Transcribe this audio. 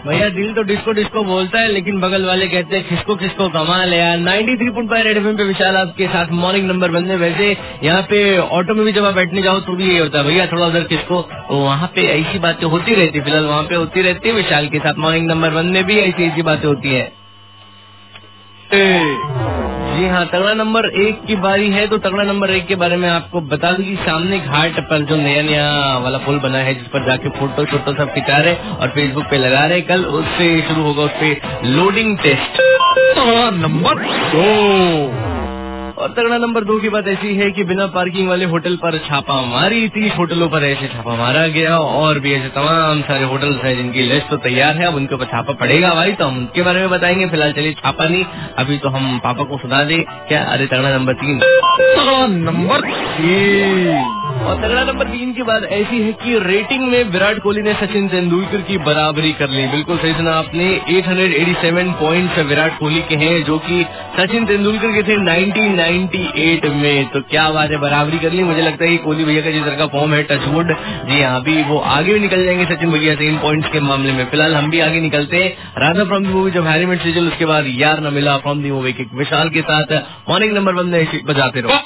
भैया दिल तो डिस्को डिस्को बोलता है, लेकिन बगल वाले कहते हैं खिसको खिसको कमाल है यार। 93.5 रेड एफएम पे विशाल आपके साथ मॉर्निंग नंबर 1 में। वैसे यहाँ पे ऑटो में भी जब आप बैठने जाओ तो भी ये होता है, भैया थोड़ा उधर खिसको, तो वहाँ पे ऐसी बातें होती रहती है। फिलहाल वहाँ पे होती रहती है, विशाल के साथ मॉर्निंग नंबर 1 में भी ऐसी बातें होती है। जी हाँ, तगड़ा नंबर 1 की बारी है। तो तगड़ा नंबर 1 के बारे में आपको बता दूं कि सामने घाट पर जो नया वाला पुल बना है, जिस पर जाके फोटो सब खिंचा रहे और फेसबुक पे लगा रहे, कल उससे शुरू होगा उस पे लोडिंग टेस्ट। नंबर 2 और तगड़ा नंबर 2 की बात ऐसी है कि बिना पार्किंग वाले होटल पर छापा मारी। 30 होटलों पर ऐसे छापा मारा गया और भी ऐसे तमाम सारे होटल्स हैं जिनकी लिस्ट तो तैयार है। अब उनके ऊपर छापा पड़ेगा भाई, तो हम उनके बारे में बताएंगे। फिलहाल चलिए छापा नहीं, अभी तो हम पापा को सुना दे क्या। अरे तगड़ा नंबर 3 नंबर 3 और तगड़ा नंबर 3 की बात ऐसी है कि रेटिंग में विराट कोहली ने सचिन तेंदुलकर की बराबरी कर ली। बिल्कुल सही सुना आपने, 887 पॉइंट्स विराट कोहली के हैं, जो कि सचिन तेंदुलकर के थे 1998 में। तो क्या बात है, बराबरी कर ली। मुझे लगता है कि कोहली भैया का जिस तरह का फॉर्म है, टचवुड, जी हाँ, अभी वो आगे भी निकल जाएंगे सचिन भैया से इन पॉइंट्स के मामले में। फिलहाल हम भी आगे निकलते हैं। Radha from the movie Jab Harry met Sejal, उसके बाद यार न मिला फ्रॉम दी मूवी के विशाल के साथ मॉर्निंग नंबर 1 में बजाते रहो।